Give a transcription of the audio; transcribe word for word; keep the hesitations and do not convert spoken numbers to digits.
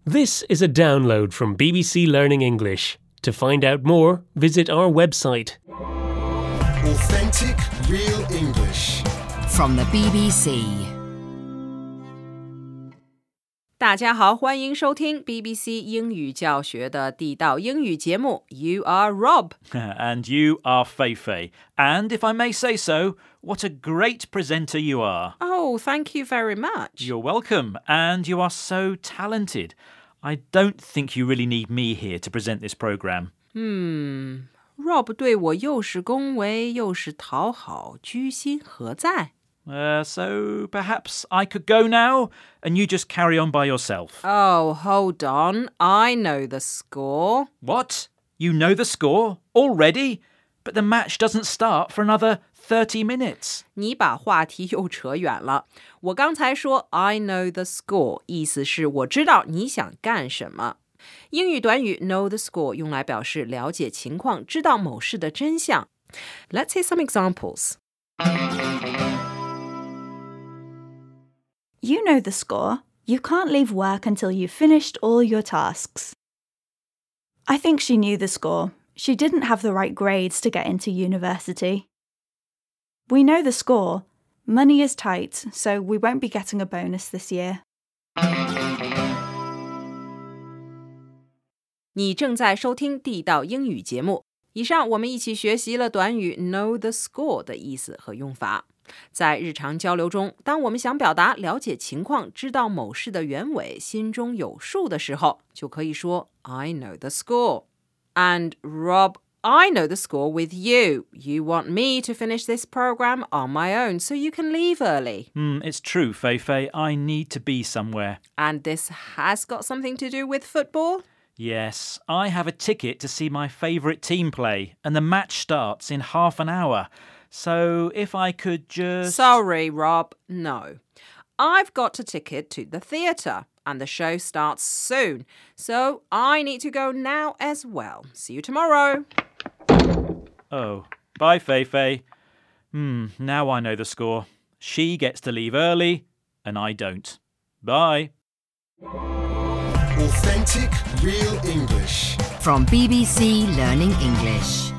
This is a download from B B C Learning English. To find out more, visit our website. Authentic, real English. From the B B C. 大家好，欢迎收听 B B C 英语教学的地道英语节目 You are Rob And you are Feifei. And if I may say so, what a great presenter you are. Oh, thank you very much. You're welcome. And you are so talented. I don't think you really need me here to present this programme. Hmm, Rob 对我又是恭维又是讨好，居心何在？ Uh, so perhaps I could go now and you just carry on by yourself. Oh, hold on. I know the score. What? You know the score? Already? But the match doesn't start for another thirty minutes. 你把话题又扯远了。我刚才说 I know the score， 意思是我知道你想干什么。英语短语 know the score 用来表示了解情况，知道某事的真相。Let's hear some examples. You know the score. You can't leave work until you've finished all your tasks. I think she knew the score. She didn't have the right grades to get into university. We know the score. Money is tight, so we won't be getting a bonus this year. 你正在收听地道英语节目。以上我们一起学习了短语 know the score 的意思和用法。在日常交流中，当我们想表达了解情况，知道某事的原委，心中有数的时候，就可以说 I know the score. And Rob, I know the score with you. You want me to finish this program on my own so you can leave early. Mm, it's true, Feifei. I need to be somewhere. And this has got something to do with football? Yes, I have a ticket to see my favourite team play, and the match starts in half an hour. So if I could just... Sorry, Rob, no. I've got a ticket to the theatre, and the show starts soon. So I need to go now as well. See you tomorrow. Oh, bye, Feifei. Hmm, now I know the score. She gets to leave early, and I don't. Bye. Authentic, real English. From B B C Learning English.